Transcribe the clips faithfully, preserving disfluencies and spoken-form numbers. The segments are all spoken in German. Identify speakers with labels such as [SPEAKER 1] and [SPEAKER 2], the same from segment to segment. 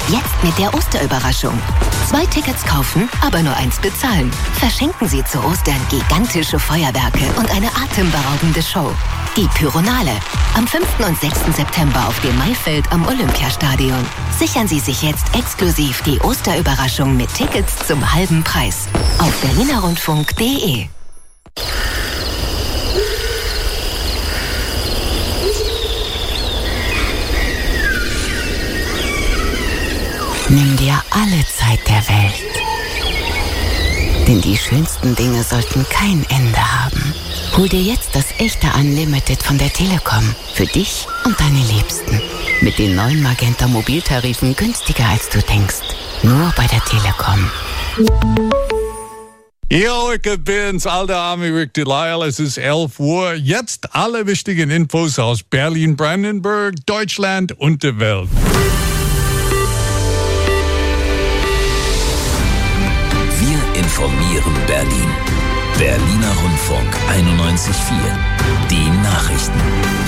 [SPEAKER 1] Jetzt mit der Osterüberraschung. Zwei Tickets kaufen, aber nur eins bezahlen. Verschenken Sie zu Ostern gigantische Feuerwerke und eine atemberaubende Show. Die Pyronale. Am fünften und sechsten September auf dem Maifeld am Olympiastadion. Sichern Sie sich jetzt exklusiv die Osterüberraschung mit Tickets zum halben Preis. Auf berlinerrundfunk punkt de.
[SPEAKER 2] Nimm dir alle Zeit der Welt. Denn die schönsten Dinge sollten kein Ende haben. Hol dir jetzt das echte Unlimited von der Telekom. Für dich und deine Liebsten. Mit den neuen Magenta Mobiltarifen günstiger als du denkst. Nur bei der Telekom.
[SPEAKER 3] Jo, ich bin's, alter Army Rick Delisle. Es ist elf Uhr. Jetzt alle wichtigen Infos aus Berlin, Brandenburg, Deutschland und der Welt.
[SPEAKER 4] Wir informieren Berlin. Berliner Rundfunk einundneunzig Komma vier. Die Nachrichten.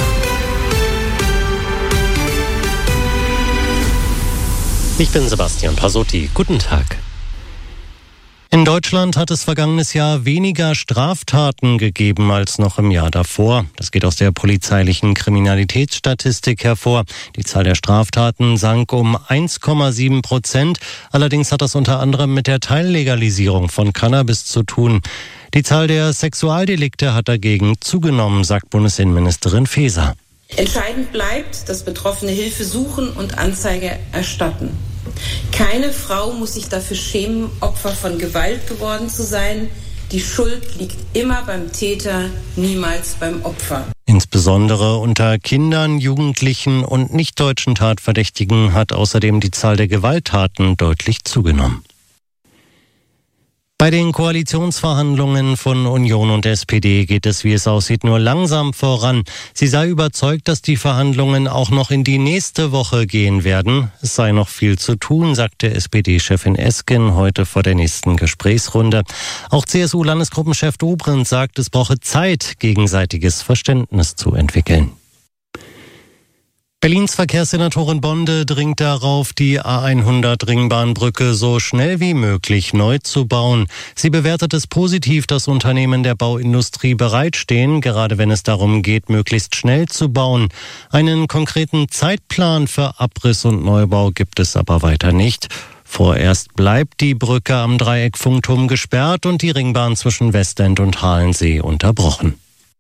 [SPEAKER 5] Ich bin Sebastian Pasotti. Guten Tag. In Deutschland hat es vergangenes Jahr weniger Straftaten gegeben als noch im Jahr davor. Das geht aus der polizeilichen Kriminalitätsstatistik hervor. Die Zahl der Straftaten sank um eins Komma sieben Prozent. Allerdings hat das unter anderem mit der Teillegalisierung von Cannabis zu tun. Die Zahl der Sexualdelikte hat dagegen zugenommen, sagt Bundesinnenministerin Faeser.
[SPEAKER 6] Entscheidend bleibt, dass Betroffene Hilfe suchen und Anzeige erstatten. Keine Frau muss sich dafür schämen, Opfer von Gewalt geworden zu sein. Die Schuld liegt immer beim Täter, niemals beim Opfer.
[SPEAKER 5] Insbesondere unter Kindern, Jugendlichen und nicht-deutschen Tatverdächtigen hat außerdem die Zahl der Gewalttaten deutlich zugenommen. Bei den Koalitionsverhandlungen von Union und S P D geht es, wie es aussieht, nur langsam voran. Sie sei überzeugt, dass die Verhandlungen auch noch in die nächste Woche gehen werden. Es sei noch viel zu tun, sagte S P D-Chefin Esken heute vor der nächsten Gesprächsrunde. Auch C S U-Landesgruppenchef Dobrindt sagt, es brauche Zeit, gegenseitiges Verständnis zu entwickeln. Berlins Verkehrssenatorin Bonde dringt darauf, die A hundert Ringbahnbrücke so schnell wie möglich neu zu bauen. Sie bewertet es positiv, dass Unternehmen der Bauindustrie bereitstehen, gerade wenn es darum geht, möglichst schnell zu bauen. Einen konkreten Zeitplan für Abriss und Neubau gibt es aber weiter nicht. Vorerst bleibt die Brücke am Dreieck Funkturm gesperrt und die Ringbahn zwischen Westend und Halensee unterbrochen.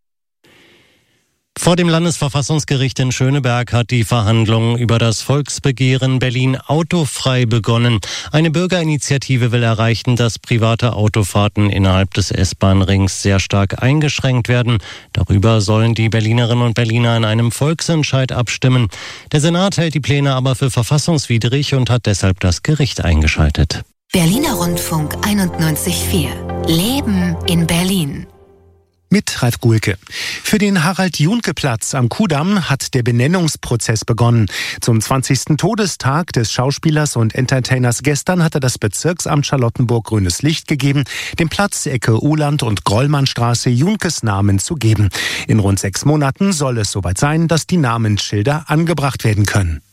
[SPEAKER 5] Vor dem Landesverfassungsgericht in Schöneberg hat die Verhandlung über das Volksbegehren Berlin autofrei begonnen. Eine Bürgerinitiative will erreichen, dass private Autofahrten innerhalb des S-Bahn-Rings sehr stark eingeschränkt werden. Darüber sollen die Berlinerinnen und Berliner in einem Volksentscheid abstimmen. Der Senat hält die Pläne aber für verfassungswidrig und hat deshalb das Gericht eingeschaltet.
[SPEAKER 1] Berliner Rundfunk einundneunzig Komma vier. Leben in Berlin.
[SPEAKER 7] Mit Ralf Guhlke. Für den Harald-Juhnke-Platz am Kudamm hat der Benennungsprozess begonnen. Zum zwanzigsten Todestag des Schauspielers und Entertainers gestern hatte das Bezirksamt Charlottenburg grünes Licht gegeben, dem Platz Ecke Uhland und Grollmannstraße Juhnkes Namen zu geben. In rund sechs Monaten soll es soweit sein, dass die Namensschilder angebracht werden können.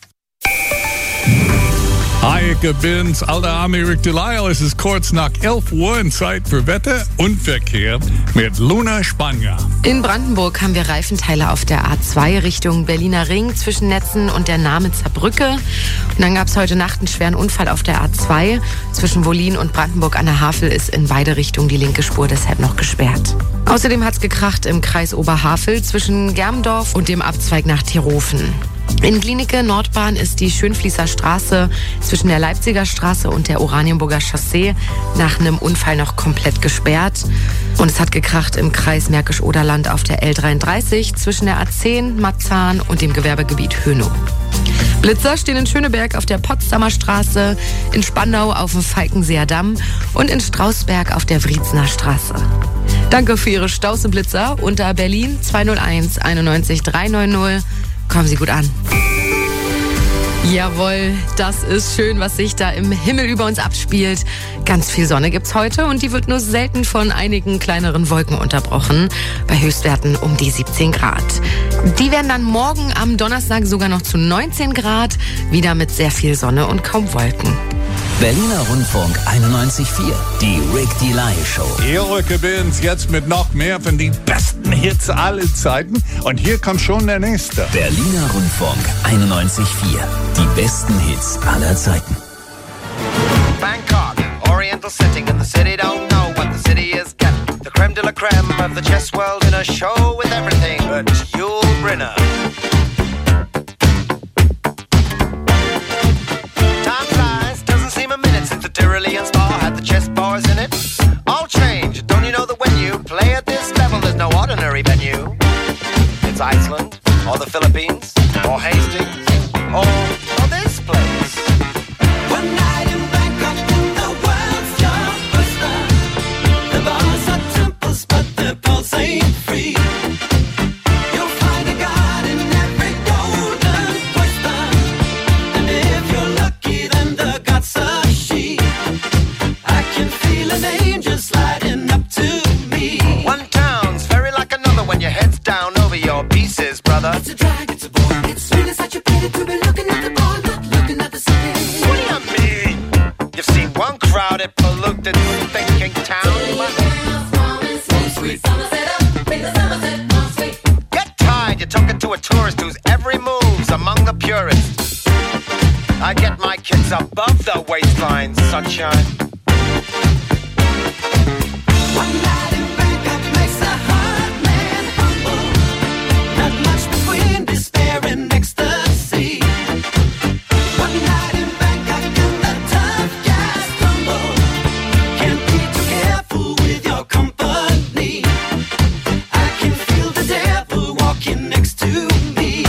[SPEAKER 3] Hi, ich bin's, alter Army Rick Delisle. Es ist kurz nach elf Uhr und Zeit für Wetter und Verkehr mit Luna Spanier.
[SPEAKER 8] In Brandenburg haben wir Reifenteile auf der A zwei Richtung Berliner Ring zwischen Netzen und der Namitzer Brücke. Und dann gab es heute Nacht einen schweren Unfall auf der A zwei. Zwischen Wollin und Brandenburg an der Havel ist in beide Richtungen die linke Spur deshalb noch gesperrt. Außerdem hat es gekracht im Kreis Oberhavel zwischen Germendorf und dem Abzweig nach Terofen. In Glienicke Nordbahn ist die Schönfließer Straße zwischen der Leipziger Straße und der Oranienburger Chaussee nach einem Unfall noch komplett gesperrt. Und es hat gekracht im Kreis Märkisch-Oderland auf der L dreiunddreißig zwischen der A zehn, Marzahn und dem Gewerbegebiet Hönow. Blitzer stehen in Schöneberg auf der Potsdamer Straße, in Spandau auf dem Falkenseer Damm und in Strausberg auf der Wriezener Straße. Danke für Ihre Stauseblitzer unter Berlin zwei null eins einundneunzig drei neun null. Kommen Sie gut an. Jawohl, das ist schön, was sich da im Himmel über uns abspielt. Ganz viel Sonne gibt's heute und die wird nur selten von einigen kleineren Wolken unterbrochen, bei Höchstwerten um die siebzehn Grad. Die werden dann morgen am Donnerstag sogar noch zu neunzehn Grad, wieder mit sehr viel Sonne und kaum Wolken.
[SPEAKER 4] Berliner Rundfunk einundneunzig Komma vier, die Rick Delay Show.
[SPEAKER 3] Ihr gewinnt jetzt mit noch mehr von den besten Hits aller Zeiten. Und hier kommt schon der nächste.
[SPEAKER 4] Berliner Rundfunk einundneunzig Komma vier, die besten Hits aller Zeiten.
[SPEAKER 9] Bangkok, Oriental setting and the city don't know what the city is getting. The creme de la creme of the chess world in a show with everything but Yul Brynner. Tyrolean spa had the chess bars in it. All change. Don't you know that when you play at this level, there's no ordinary venue? It's Iceland, or the Philippines, or Hastings, or, or this place. One night in Bangkok, in the world's your oyster. The bars are temples, but their pulse ain't free. You'll find a god in every golden oyster. And if you're lucky, then the gods are an angel sliding up to me. One town's very like another when your head's down over your pieces, brother. It's a drag, it's a bore. It's really such a pity to be looking at the bar, not looking at the city. What do you mean? You've seen one crowded, polluted, thinking town. Get tired, you're talking to a tourist whose every move's among the purists. I get my kids above the waistline, sunshine. One night in Bangkok makes a hard man humble. Not much between despair and ecstasy. One night in Bangkok and the tough guys tumble. Can't be too careful with your company. I can feel the devil walking next to me.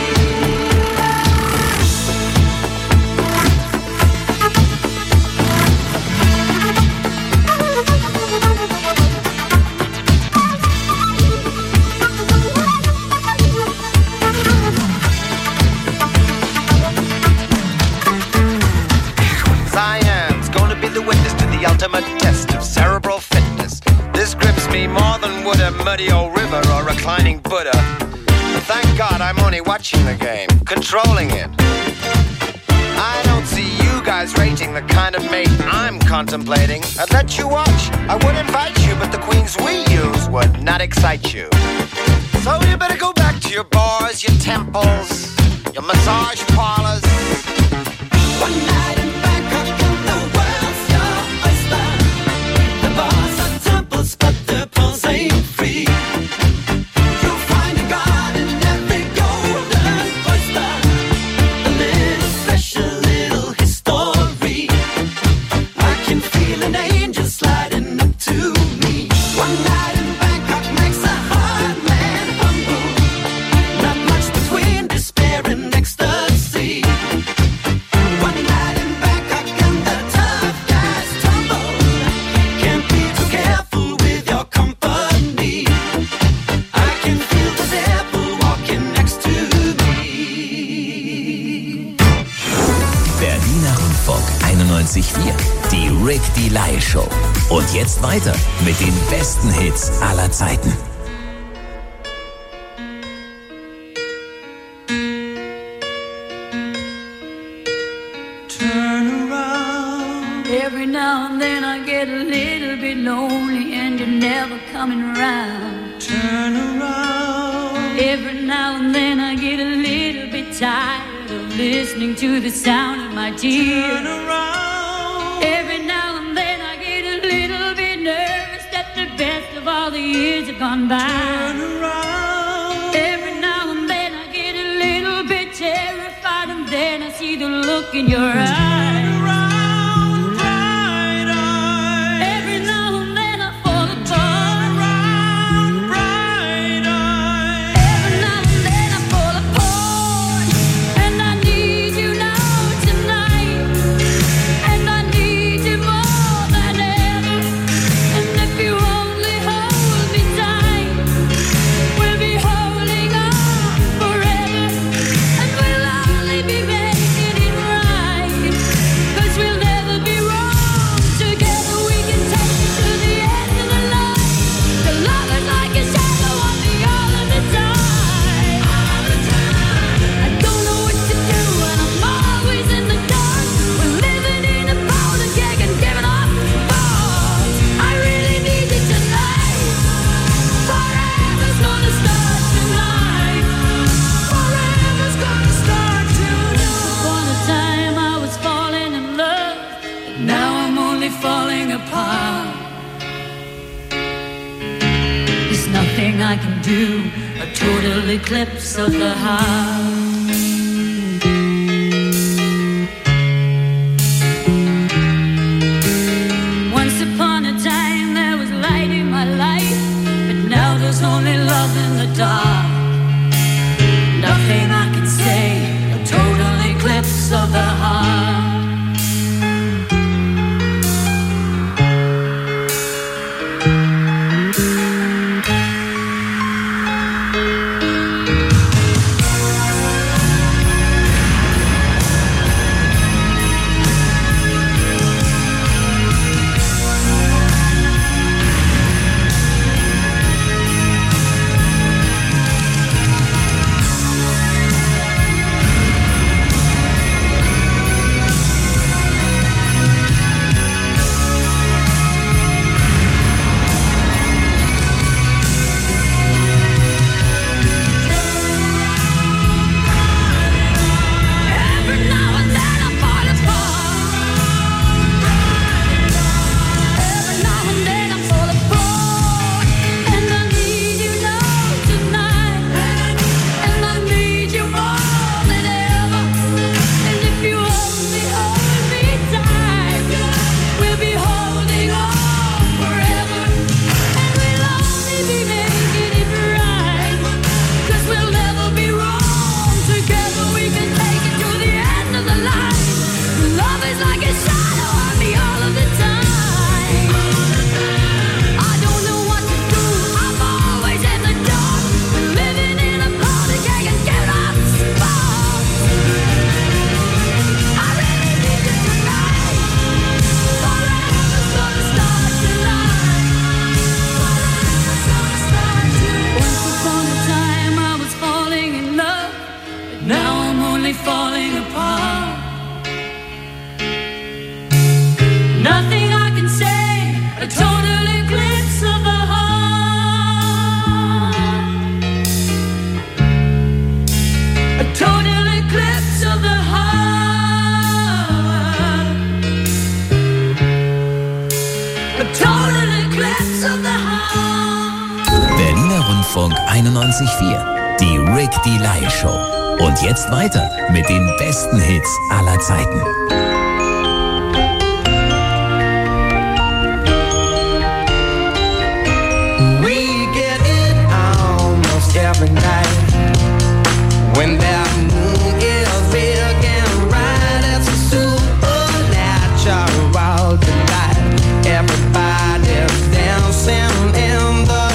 [SPEAKER 9] Ultimate test of cerebral fitness. This grips me more than would a muddy old river or reclining Buddha. But thank God I'm only watching the game, controlling it. I don't see you guys rating the kind of mate I'm contemplating. I'd let you watch, I would invite you, but the queens we use would not excite you. So you better go back to your bars, your temples, your massage parlors. One night in Bangkok and the world's your oyster. The bars are temples, but the pulse ain't free. You'll find a god in every golden oyster. A little special, little history. I can feel an angel sliding up to me. One night in Bangkok makes a hard man humble. Not much between despair and ecstasy. One night in Bangkok and the tough guys tumble. Can't be too careful with your company. I can feel the devil walking next to me.
[SPEAKER 4] Berliner Rundfunk einundneunzig Komma vier, die Rick Delay Show. Und jetzt weiter mit den besten Hits aller Zeiten.
[SPEAKER 10] Every now and then I get a little bit lonely and you're never coming around. Turn around. Every now and then I get a little bit tired of listening to the sound of my tears. Turn around. Every now and then I get a little bit nervous that the best of all the years have gone by. Turn around. Every now and then I get a little bit terrified and then I see the look in your eyes. Be making apart. There's nothing I can do, a total eclipse of the heart. Once upon a time there was light in my life, but now there's only love in the dark. Nothing I can say, a total eclipse of the heart.
[SPEAKER 4] einundneunzig Komma vier, die Rick Delay Show. Und jetzt weiter mit den besten Hits aller Zeiten.
[SPEAKER 11] We get it almost every night when that moon is big and bright. It's a supernatural delight. Everybody's dancing in the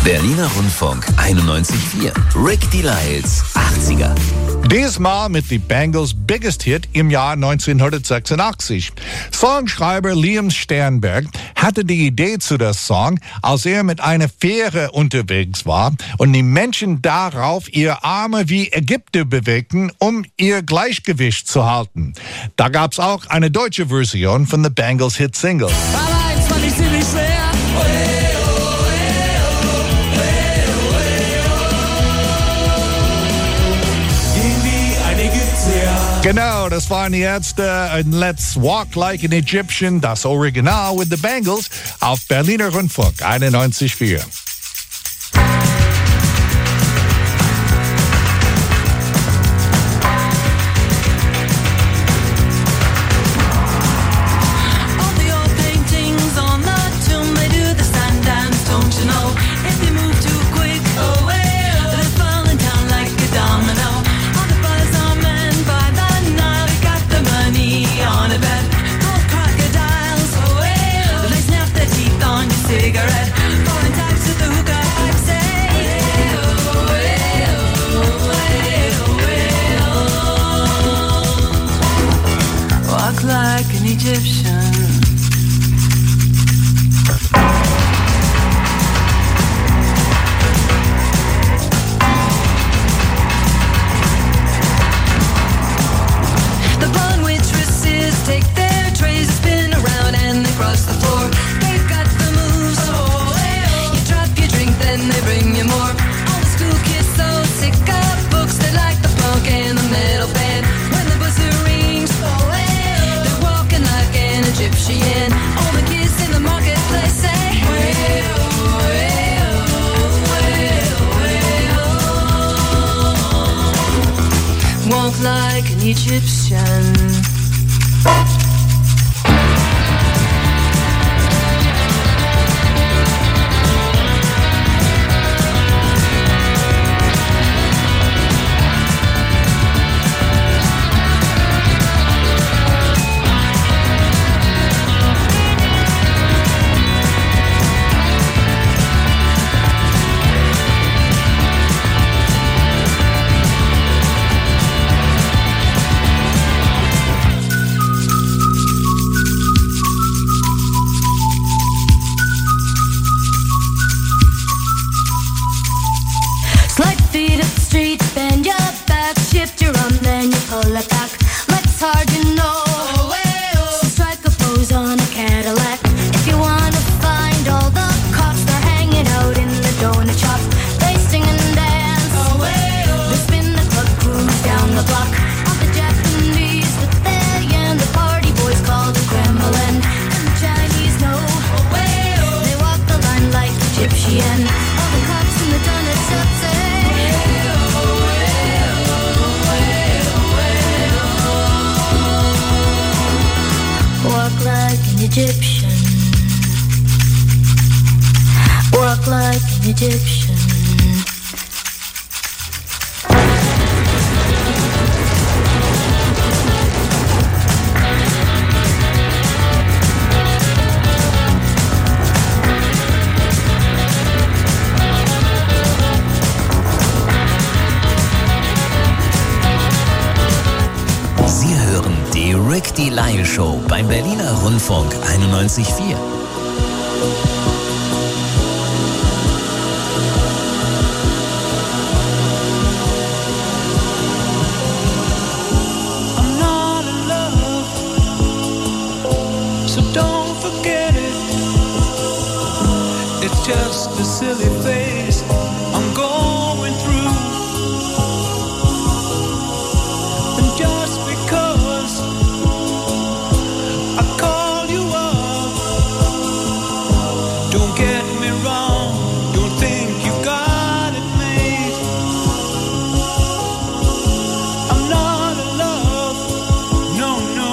[SPEAKER 4] Berliner Rundfunk einundneunzig Komma vier. Rick Delisles achtziger.
[SPEAKER 3] Diesmal mit The Bangles' Biggest Hit im Jahr neunzehnhundertsechsundachtzig. Songschreiber Liam Sternberg hatte die Idee zu der Song, als er mit einer Fähre unterwegs war und die Menschen darauf ihre Arme wie Ägypter bewegten, um ihr Gleichgewicht zu halten. Da gab's auch eine deutsche Version von The Bangles' Hit-Single.
[SPEAKER 11] Allein fand ich ziemlich schwer.
[SPEAKER 3] Genau, das waren die Ärzte in Let's Walk Like an Egyptian, das Original with the Bangles auf Berliner Rundfunk einundneunzig Komma vier.
[SPEAKER 4] Show beim Berliner Rundfunk einundneunzig Komma vier.
[SPEAKER 12] Just a silly phase I'm going through, and just because I call you up, don't get me wrong, don't think you got it made. I'm not in love, no, no.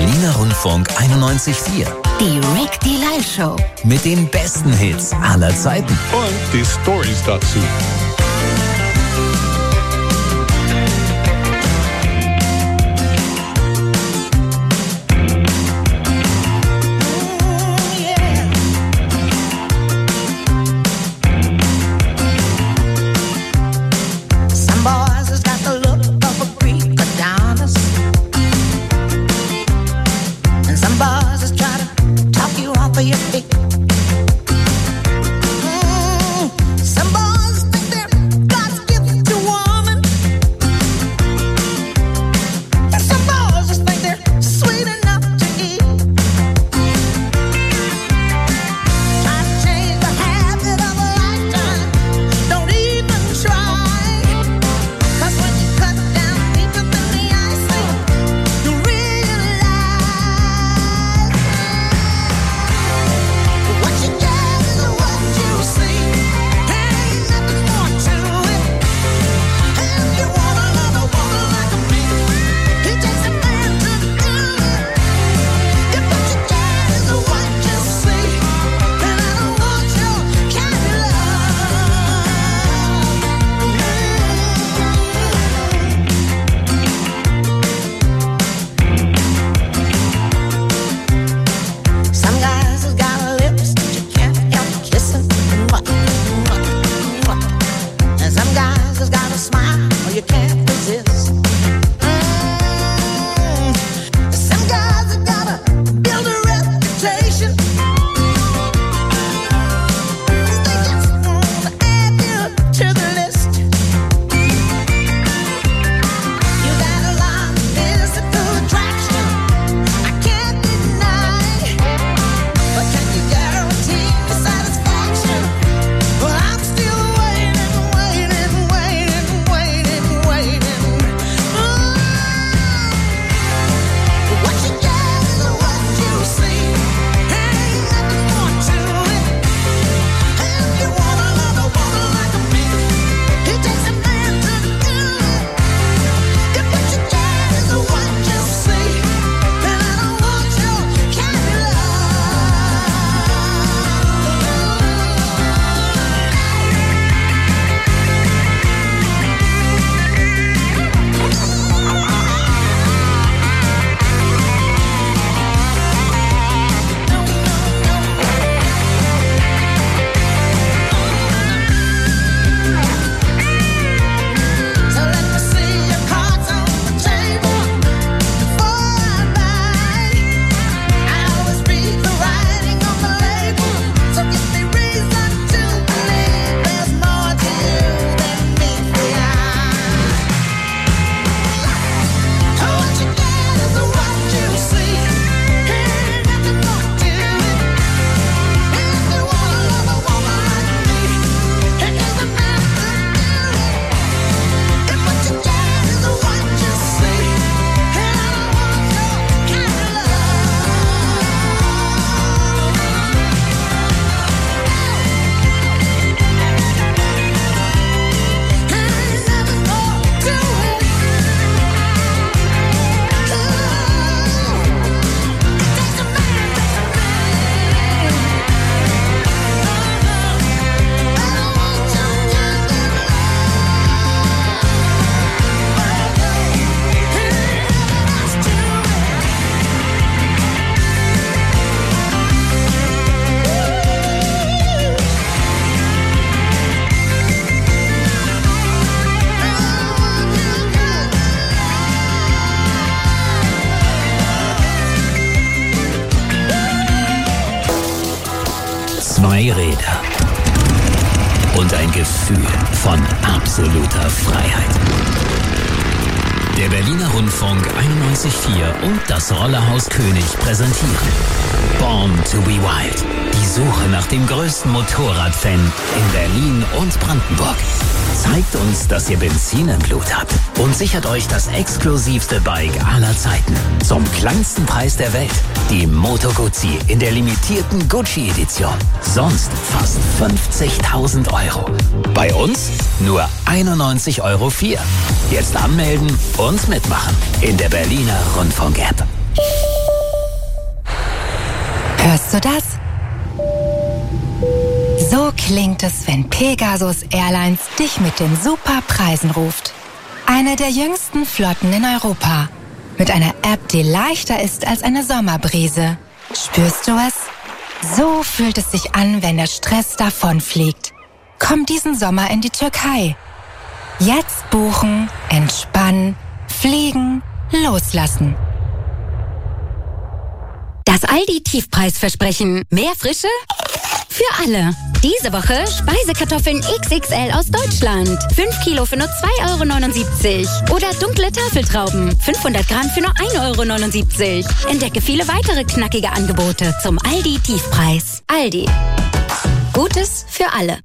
[SPEAKER 4] Berliner Rundfunk einundneunzig Komma vier.
[SPEAKER 1] Die Rick Delay Show.
[SPEAKER 4] Mit den besten Hits aller Zeiten.
[SPEAKER 3] Und die Stories dazu.
[SPEAKER 4] Zwei Räder und ein Gefühl von absoluter Freiheit. Der Berliner Rundfunk einundneunzig Komma vier und das Rollerhaus König präsentieren Born to be Wild. Die Suche nach dem größten Motorradfan in Berlin und Brandenburg. Zeigt uns, dass ihr Benzin im Blut habt und sichert euch das exklusivste Bike aller Zeiten zum kleinsten Preis der Welt. Die Moto Guzzi in der limitierten Gucci-Edition. Sonst fast fünfzigtausend Euro. Bei uns nur einundneunzig Euro vier. Jetzt anmelden und mitmachen in der Berliner Rundfunk-App.
[SPEAKER 1] Hörst du das? So klingt es, wenn Pegasus Airlines dich mit den Superpreisen ruft. Eine der jüngsten Flotten in Europa. Mit einer App, die leichter ist als eine Sommerbrise. Spürst du es? So fühlt es sich an, wenn der Stress davonfliegt. Komm diesen Sommer in die Türkei. Jetzt buchen, entspannen, fliegen, loslassen.
[SPEAKER 13] Das Aldi-Tiefpreisversprechen. Mehr Frische? Für alle. Diese Woche Speisekartoffeln X X L aus Deutschland. fünf Kilo für nur zwei Euro neunundsiebzig. Oder dunkle Tafeltrauben. fünfhundert Gramm für nur ein Euro neunundsiebzig. Entdecke viele weitere knackige Angebote zum Aldi-Tiefpreis. Aldi. Gutes für alle.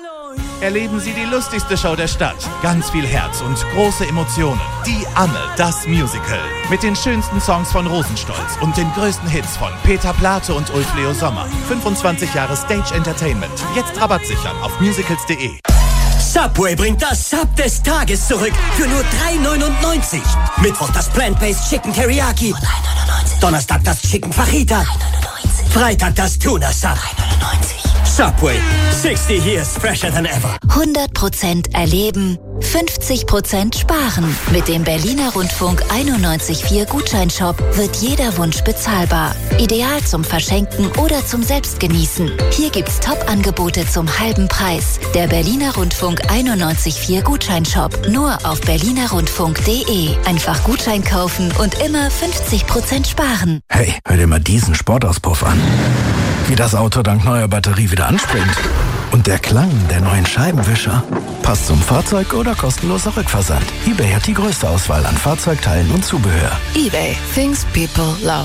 [SPEAKER 14] Erleben Sie die lustigste Show der Stadt. Ganz viel Herz und große Emotionen. Die Amme, das Musical. Mit den schönsten Songs von Rosenstolz und den größten Hits von Peter Plate und Ulf Leo Sommer. fünfundzwanzig Jahre Stage Entertainment. Jetzt Rabatt sichern auf musicals punkt de.
[SPEAKER 15] Subway bringt das Sub des Tages zurück für nur drei neunundneunzig. Mittwoch das Plant-Based Chicken Teriyaki. drei neunundneunzig. Donnerstag das Chicken Fajita. drei neunundneunzig. Freitag das Tuna Sub. drei neunundneunzig. Subway, sixty years fresher than ever.
[SPEAKER 16] hundert Prozent erleben, fünfzig Prozent sparen. Mit dem Berliner Rundfunk einundneunzig Komma vier Gutscheinshop wird jeder Wunsch bezahlbar. Ideal zum Verschenken oder zum Selbstgenießen. Hier gibt's Top-Angebote zum halben Preis. Der Berliner Rundfunk einundneunzig Komma vier Gutscheinshop. Nur auf berliner rundfunk punkt de. Einfach Gutschein kaufen und immer fünfzig Prozent sparen.
[SPEAKER 17] Hey, hör dir mal diesen Sportauspuff an. Wie das Auto dank neuer Batterie wieder anspringt. Und der Klang der neuen Scheibenwischer. Passt zum Fahrzeug oder kostenloser Rückversand. eBay hat die größte Auswahl an Fahrzeugteilen und Zubehör.
[SPEAKER 8] eBay. Things people love.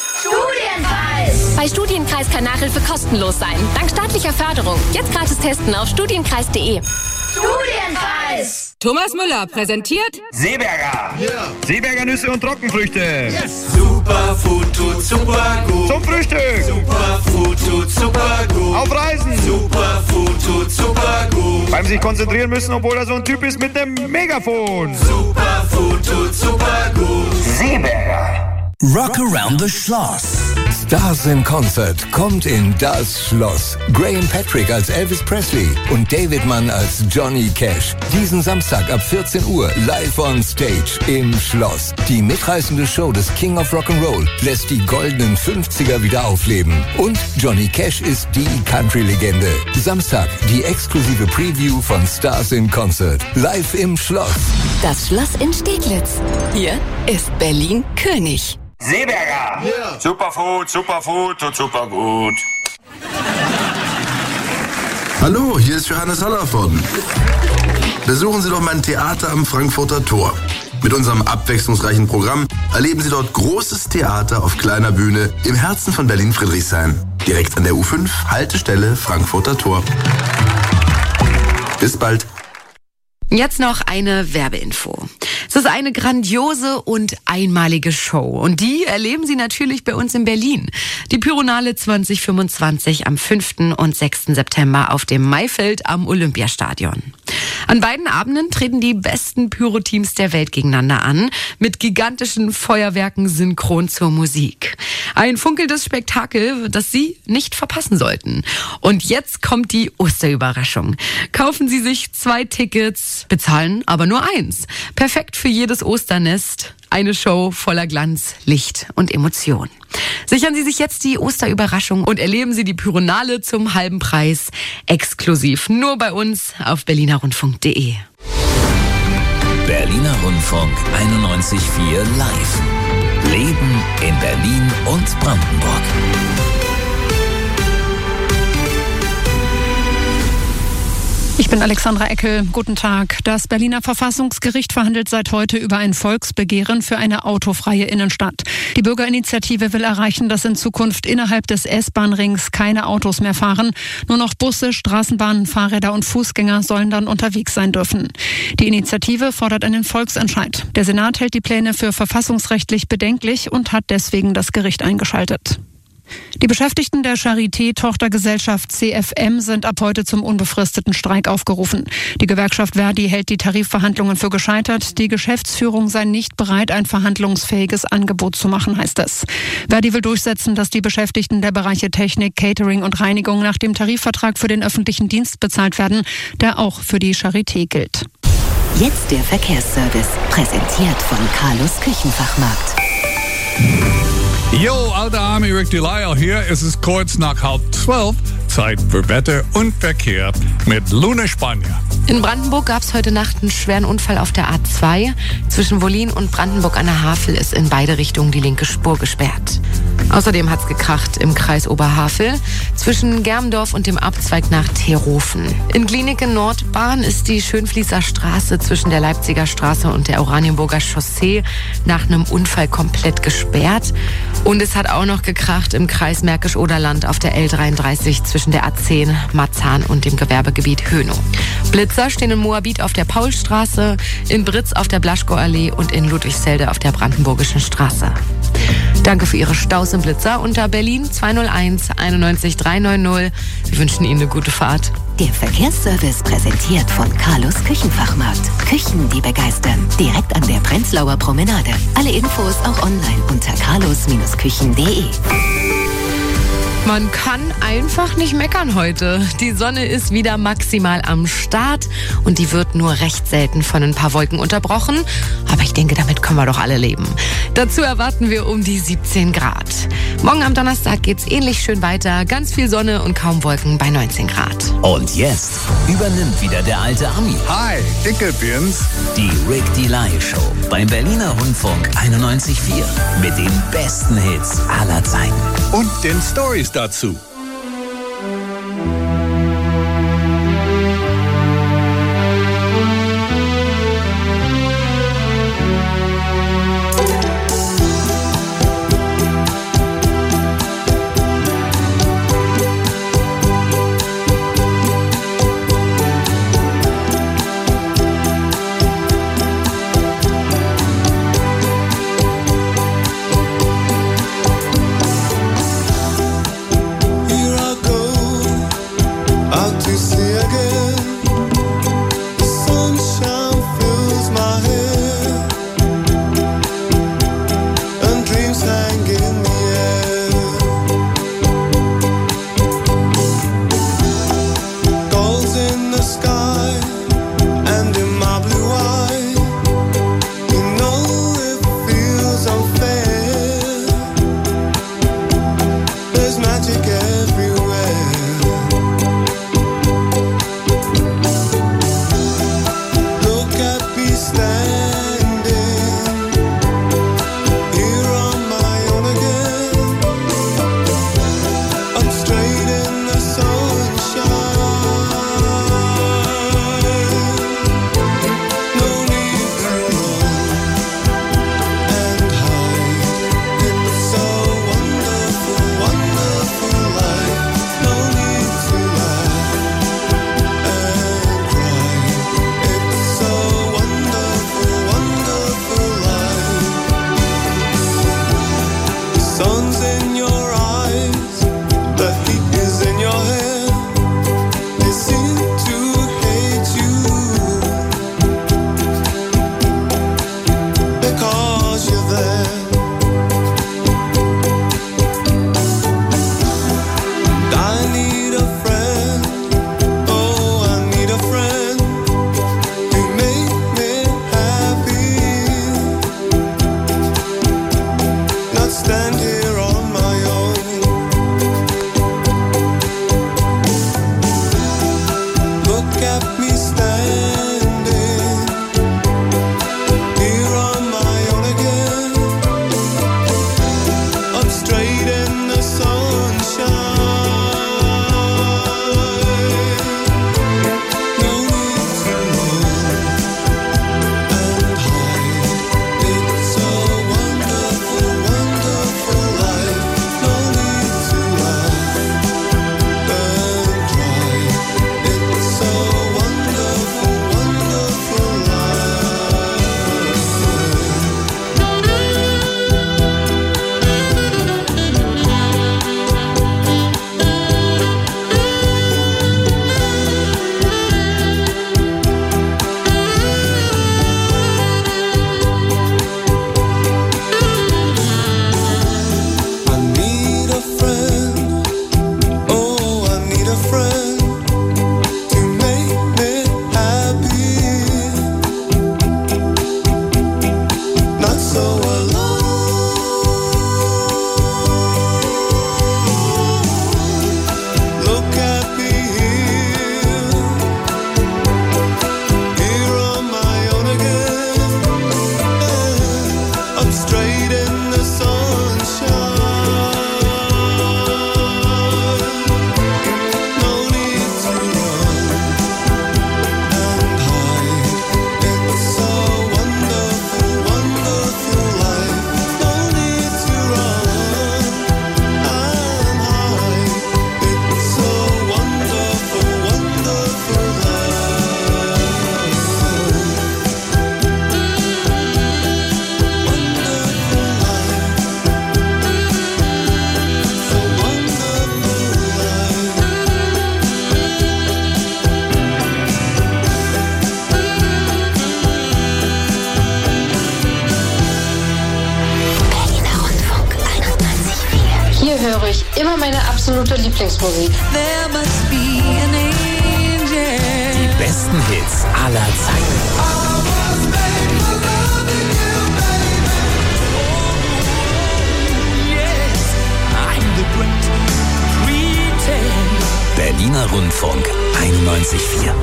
[SPEAKER 18] Studienkreis! Bei Studienkreis kann Nachhilfe kostenlos sein. Dank staatlicher Förderung. Jetzt gratis testen auf studienkreis punkt de.
[SPEAKER 19] Studienkreis!
[SPEAKER 20] Thomas Müller präsentiert
[SPEAKER 19] Seeberger. Yeah. Seeberger Nüsse und Trockenfrüchte.
[SPEAKER 12] Yes. Superfood tut super gut.
[SPEAKER 19] Zum Frühstück.
[SPEAKER 12] Superfood tut super gut.
[SPEAKER 19] Auf Reisen.
[SPEAKER 12] Superfood tut super gut.
[SPEAKER 19] Beim sich konzentrieren müssen, obwohl er so ein Typ ist mit einem Megafon.
[SPEAKER 12] Superfood tut super gut.
[SPEAKER 19] Seeberger.
[SPEAKER 21] Rock Around the Schloss. Stars in Concert kommt in das Schloss. Graham Patrick als Elvis Presley und David Mann als Johnny Cash. Diesen Samstag ab vierzehn Uhr live on stage im Schloss. Die mitreißende Show des King of Rock'n'Roll lässt die goldenen fünfziger wieder aufleben. Und Johnny Cash ist die Country-Legende. Samstag die exklusive Preview von Stars in Concert. Live im Schloss.
[SPEAKER 1] Das Schloss in Steglitz. Hier ist Berlin König.
[SPEAKER 19] Seeberger.
[SPEAKER 12] Yeah.
[SPEAKER 19] Superfood, Superfood und super gut.
[SPEAKER 22] Hallo, hier ist Johannes Hallervorden. Besuchen Sie doch mein Theater am Frankfurter Tor. Mit unserem abwechslungsreichen Programm erleben Sie dort großes Theater auf kleiner Bühne im Herzen von Berlin-Friedrichshain. Direkt an der U fünf, Haltestelle Frankfurter Tor. Bis bald.
[SPEAKER 8] Jetzt noch eine Werbeinfo. Es ist eine grandiose und einmalige Show. Und die erleben Sie natürlich bei uns in Berlin. Die Pyronale zwanzig fünfundzwanzig am fünften und sechsten September auf dem Maifeld am Olympiastadion. An beiden Abenden treten die besten Pyro-Teams der Welt gegeneinander an, mit gigantischen Feuerwerken synchron zur Musik. Ein funkelndes Spektakel, das Sie nicht verpassen sollten. Und jetzt kommt die Osterüberraschung. Kaufen Sie sich zwei Tickets, bezahlen aber nur eins. Perfekt für jedes Osternest. Eine Show voller Glanz, Licht und Emotion. Sichern Sie sich jetzt die Osterüberraschung und erleben Sie die Pyronale zum halben Preis. Exklusiv nur bei uns auf berliner rundfunk punkt de.
[SPEAKER 4] Berliner Rundfunk einundneunzig Komma vier live. Leben in Berlin und Brandenburg.
[SPEAKER 23] Ich bin Alexandra Eckel. Guten Tag. Das Berliner Verfassungsgericht verhandelt seit heute über ein Volksbegehren für eine autofreie Innenstadt. Die Bürgerinitiative will erreichen, dass in Zukunft innerhalb des S-Bahn-Rings keine Autos mehr fahren. Nur noch Busse, Straßenbahnen, Fahrräder und Fußgänger sollen dann unterwegs sein dürfen. Die Initiative fordert einen Volksentscheid. Der Senat hält die Pläne für verfassungsrechtlich bedenklich und hat deswegen das Gericht eingeschaltet. Die Beschäftigten der Charité-Tochtergesellschaft C F M sind ab heute zum unbefristeten Streik aufgerufen. Die Gewerkschaft Verdi hält die Tarifverhandlungen für gescheitert. Die Geschäftsführung sei nicht bereit, ein verhandlungsfähiges Angebot zu machen, heißt es. Verdi will durchsetzen, dass die Beschäftigten der Bereiche Technik, Catering und Reinigung nach dem Tarifvertrag für den öffentlichen Dienst bezahlt werden, der auch für die Charité gilt.
[SPEAKER 1] Jetzt der Verkehrsservice, präsentiert von Carlos Küchenfachmarkt.
[SPEAKER 3] Jo, alter Army Rick Delisle hier. Es ist kurz nach halb zwölf. Zeit für Wetter und Verkehr mit Luna Spanier.
[SPEAKER 8] In Brandenburg gab es heute Nacht einen schweren Unfall auf der A zwei. Zwischen Wollin und Brandenburg an der Havel ist in beide Richtungen die linke Spur gesperrt. Außerdem hat's gekracht im Kreis Oberhavel zwischen Germdorf und dem Abzweig nach Terofen. In Glienicke Nordbahn ist die Schönfließer Straße zwischen der Leipziger Straße und der Oranienburger Chaussee nach einem Unfall komplett gesperrt. Und es hat auch noch gekracht im Kreis Märkisch-Oderland auf der L dreiunddreißig zwischen der A zehn, Marzahn und dem Gewerbegebiet Hönow. Blitzer stehen in Moabit auf der Paulstraße, in Britz auf der Blaschko-Allee und in Ludwigsfelde auf der Brandenburgischen Straße. Danke für Ihre Staus im Blitzer unter Berlin zwei null eins einundneunzig drei neun null. Wir wünschen Ihnen eine gute Fahrt.
[SPEAKER 1] Der Verkehrsservice präsentiert von Carlos Küchenfachmarkt. Küchen, die begeistern. Direkt an der Prenzlauer Promenade. Alle Infos auch online unter carlos Küchen punkt de.
[SPEAKER 8] Man kann einfach nicht meckern heute. Die Sonne ist wieder maximal am Start und die wird nur recht selten von ein paar Wolken unterbrochen. Aber ich denke, damit können wir doch alle leben. Dazu erwarten wir um die siebzehn Grad. Morgen am Donnerstag geht's ähnlich schön weiter. Ganz viel Sonne und kaum Wolken bei neunzehn Grad.
[SPEAKER 4] Und jetzt übernimmt wieder der alte Ami.
[SPEAKER 3] Hi, Dicke bin's.
[SPEAKER 4] Die Rick Delisle Show beim Berliner Rundfunk einundneunzig Komma vier mit den besten Hits aller Zeiten.
[SPEAKER 3] Und den Stories dazu.
[SPEAKER 12] straight in the sunshine. No need to run and hide. It's a wonderful, wonderful life. No need to run and hide. It's a wonderful, wonderful life.
[SPEAKER 2] Hier höre ich immer meine absolute Lieblingsmusik.
[SPEAKER 12] There must be an angel.
[SPEAKER 4] Die besten Hits aller Zeiten. Berliner Rundfunk einundneunzig Komma vier.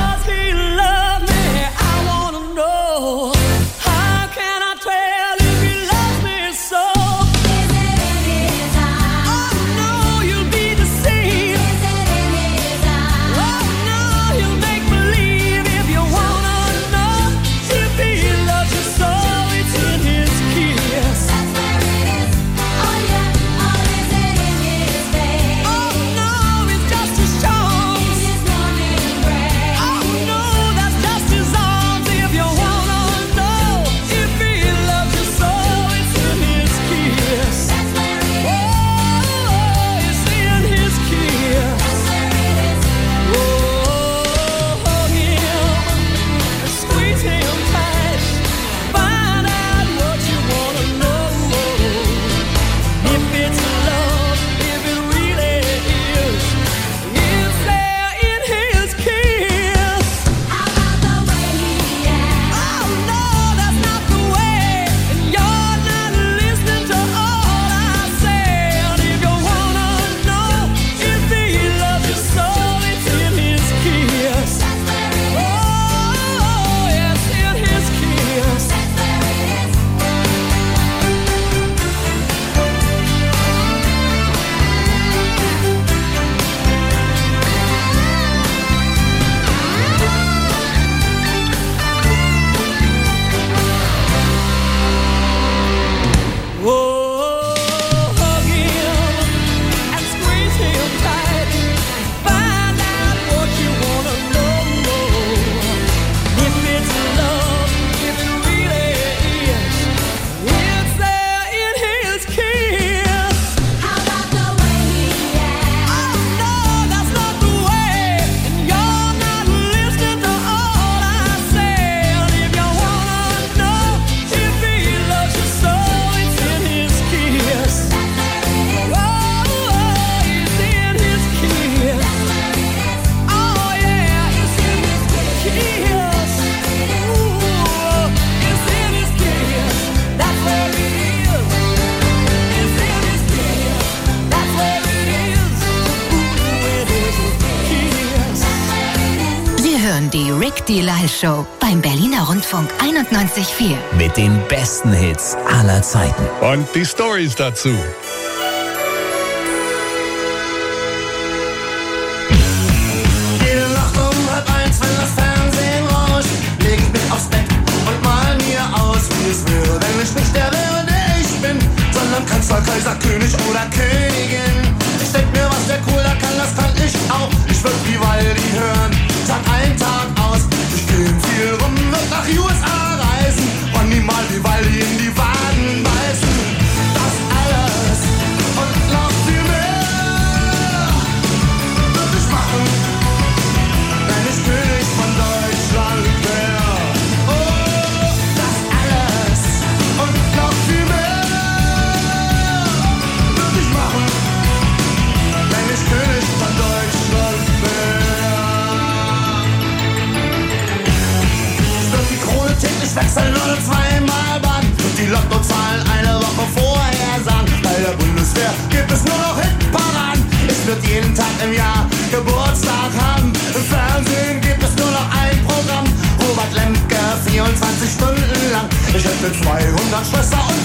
[SPEAKER 1] Die Rick Delisle Show beim Berliner Rundfunk einundneunzig Komma vier.
[SPEAKER 4] Mit den besten Hits aller Zeiten.
[SPEAKER 3] Und die Stories dazu.
[SPEAKER 11] Jede Nacht um halb eins, wenn das Fernsehen rauscht, leg ich mich aufs Bett und mal mir aus, wie es wäre, wenn ich nicht der wäre, der ich bin, sondern Kanzler, Kaiser, König oder Königin. Ich denk mir, was der cool da kann, das kann ich auch. Ich würd Vivaldi hören, Tag ein, Tag aus. Ich geh viel rum, würd nach U S A reisen und niemals Vivaldi in die Waden beißen. Das alles und noch viel mehr würd ich machen, wenn ich König von Deutschland wär. Oh, das alles und noch viel mehr würd ich machen, wenn ich König von Deutschland wär. Ich würd die Krone täglich wechseln oder zweimal baden und die Lottozahlen eine Woche vorher sagen. Bei der Bundeswehr gibt es nur noch Hitparaden. Ich würd jeden Tag im Jahr Geburtstag haben. Im Fernsehen gibt es nur noch ein Programm. Robert Lemke, vierundzwanzig Stunden lang. Ich hätte zweihundert Schwester und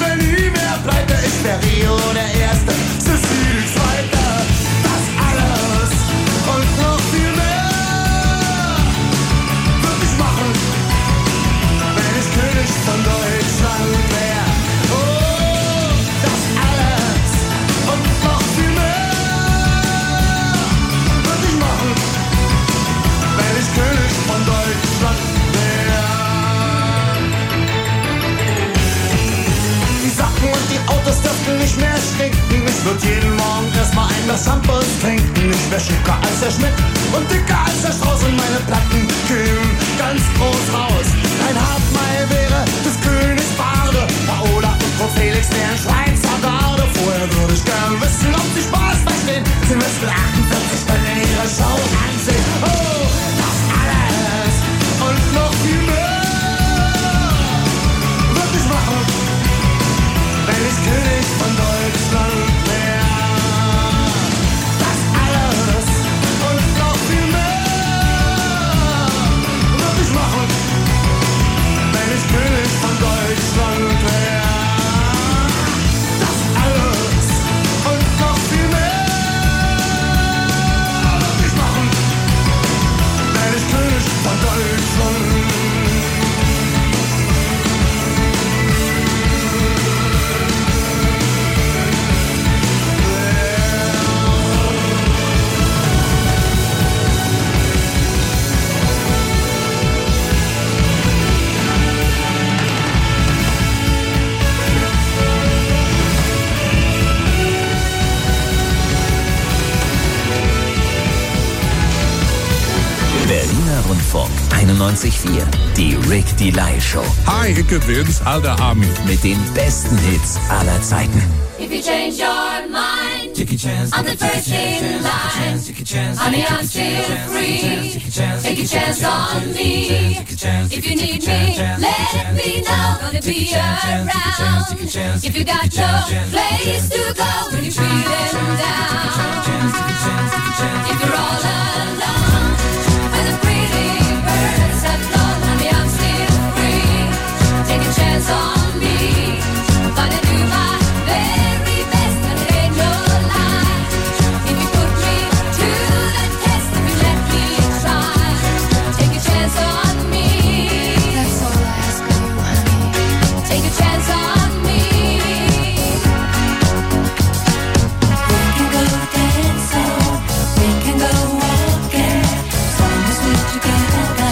[SPEAKER 11] wär schicker als der Schmidt und dicker als der Strauß und meine Platten kämen ganz groß raus. Ein Hauptmeil wäre des Königs Barde, Paola und Frau Felix wären Schweizer Garde. Vorher würde ich gern wissen, ob sie Spaß verstehen. Sie müssten achtundvierzig Stunden in ihre Show ansehen. Oh, das alles und noch viel mehr würde ich machen, wenn ich König von Deutschland wär. Das alles und noch viel mehr würde ich machen, wenn ich König von Deutschland wär. Das alles und noch viel mehr würde ich machen, wenn ich König von Deutschland wär.
[SPEAKER 4] Berliner Rundfunk einundneunzig Komma vier. Die Rick Delay Show.
[SPEAKER 3] Hi, ich bin's, alter Armin.
[SPEAKER 4] Mit den besten Hits aller Zeiten.
[SPEAKER 10] If you change your mind, take a chance, I'm the first in line. Honey, I'm still free. Take a chance on me. If you need me, let me know. Gonna be around. If you got no place to go when you're feeling down. If you're all alone, when the pretty birds have flown, honey, I'm still free. Take a chance on me. Gonna do my very best, and it ain't no lie. If you put me to the test, if you let me try, take a chance on me. That's all I ask of you, honey. Take a chance on me. We can go dancing, we can go walking, as long as we're together.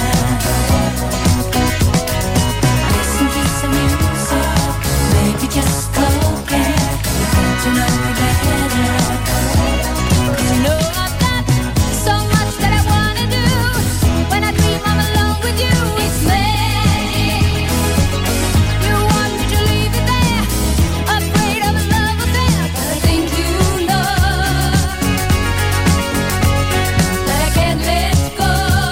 [SPEAKER 10] Listen to some music, maybe just talking. To know you better. 'Cause you know I've got so much that I wanna do. When I dream I'm alone with you, it's magic. You want me to leave it there, afraid of a love affair, but I think you know that I can't let go.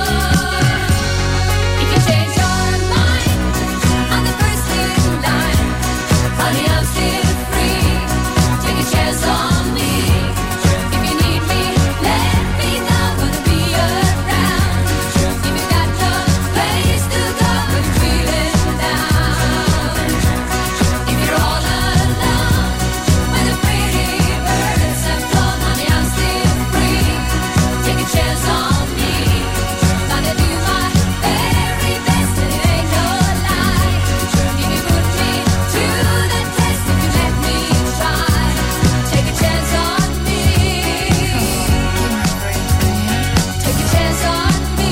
[SPEAKER 10] If you change your mind, I'm the first in line. Honey, I'm still free. Take a chance on me. If you need me, let me know. Gonna be around. If you got no place to go when you're feeling down. If you're all alone, when the pretty birds have flown, honey, I'm still free. Take a chance on me. Gonna do my very best, and it ain't no lie. If you put me to the test, if you let me try, take a chance on me. Take a chance on me.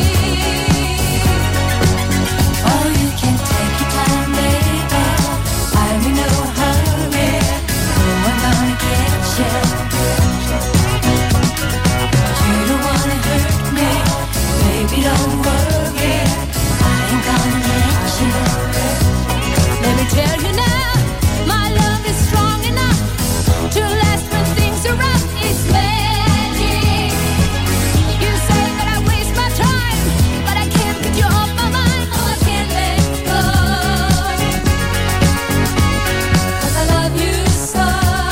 [SPEAKER 10] Oh, you can take your time, baby. I'm in no hurry. Oh, I'm gonna get you. But you don't wanna hurt me, baby. Don't worry. I ain't gonna let you. Let me tell you now, my love is strong enough to last when things are rough. It's magic. You say that I waste my time, but I can't get you off my mind. Oh, I can't let go. 'Cause I love you so.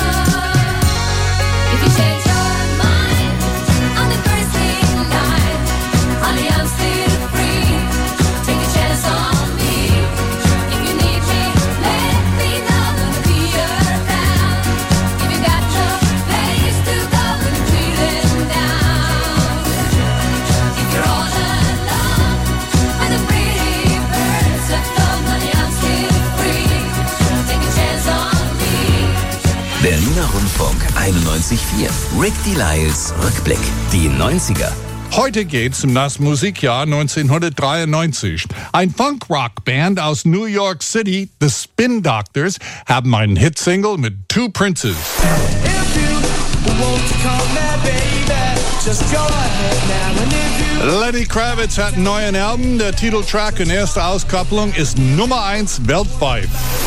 [SPEAKER 10] If you change your mind, I'm the first in line. Honey, I'm still free. Take a chance on me. If you need me, let me know. Gonna be around. If you got no place to go when you're feeling down. If you're all alone, when the pretty birds have flown, honey, I'm still free. Take a chance on me.
[SPEAKER 4] Berliner Rundfunk einundneunzig Komma vier. Rick Delisles Rückblick. Die neunziger.
[SPEAKER 3] Heute geht's um das Musikjahr neunzehnhundertdreiundneunzig. Ein Funk-Rock-Band aus New York City, The Spin Doctors, haben einen Hitsingle mit Two Princes.
[SPEAKER 11] If you want to come there, baby, Just go ahead now and if you...
[SPEAKER 3] Lenny Kravitz hat einen neuen Album. Der Titeltrack und erste Auskopplung ist Nummer eins weltweit.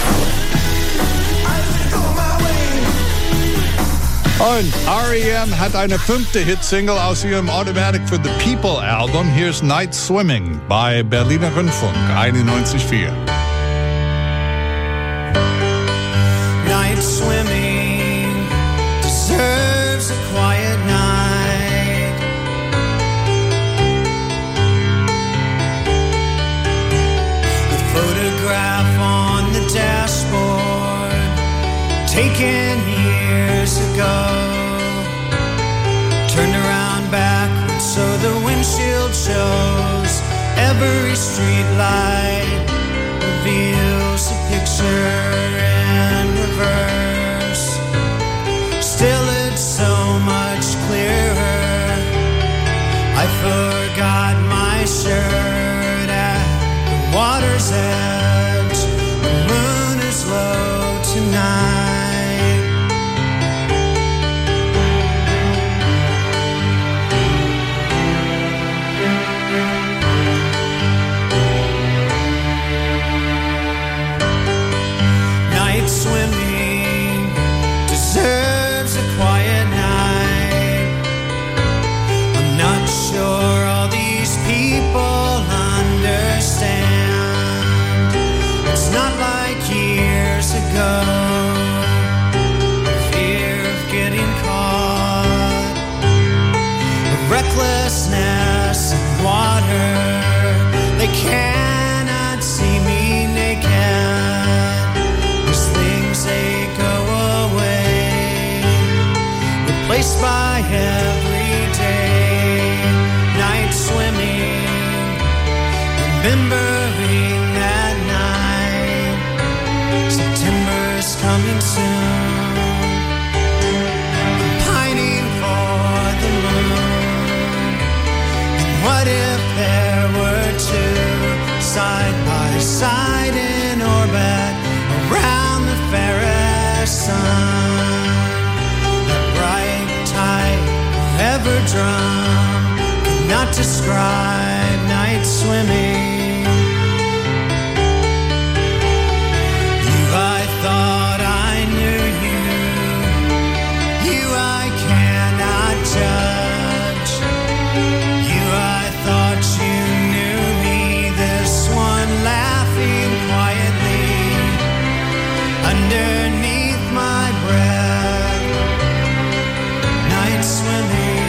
[SPEAKER 3] Und R E M hat eine fünfte Hitsingle aus ihrem Automatic for the People Album. Here's Night Swimming bei Berliner Rundfunk einundneunzig Komma vier.
[SPEAKER 11] Night swimming deserves a quiet night. The photograph on the dashboard, taken years ago, turned around backwards so the windshield shows. Every street light reveals a picture in reverse. Still it's so much clearer. I forgot my shirt at the water's edge. The moon is low tonight. Swimming deserves a quiet night. I'm not sure all these people understand. It's not like years ago. Fear of getting caught, of recklessness in water. They cannot see me naked. They go away, replaced by everyday night swimming, remembering that night. September's coming soon. I'm pining for the moon. And what if there were two side by side in orbit around the fairest sun? That bright tide ever drum cannot describe night swimming. You, I thought I knew you. You, I cannot judge. You, I thought you knew me. This one laughing quietly underneath my breath. Night swimming.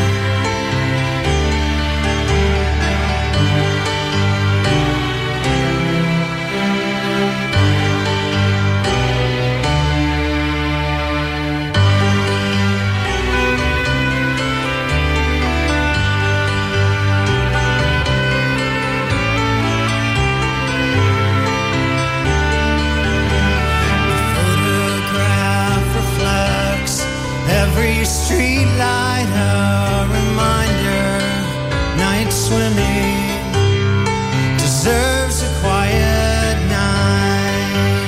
[SPEAKER 11] Every street light a reminder. Night swimming deserves a quiet night.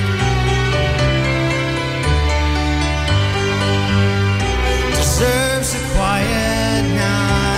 [SPEAKER 11] Deserves a quiet night.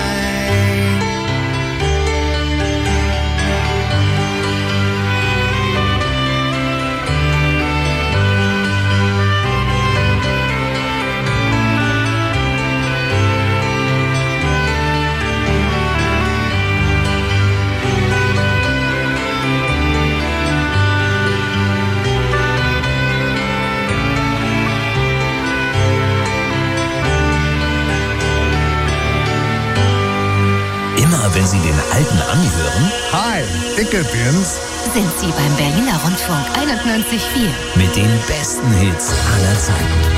[SPEAKER 4] Wenn Sie den Alten anhören.
[SPEAKER 3] Hi, ich bin's.
[SPEAKER 1] Sind Sie beim Berliner Rundfunk einundneunzig Komma vier.
[SPEAKER 4] Mit den besten Hits aller Zeiten.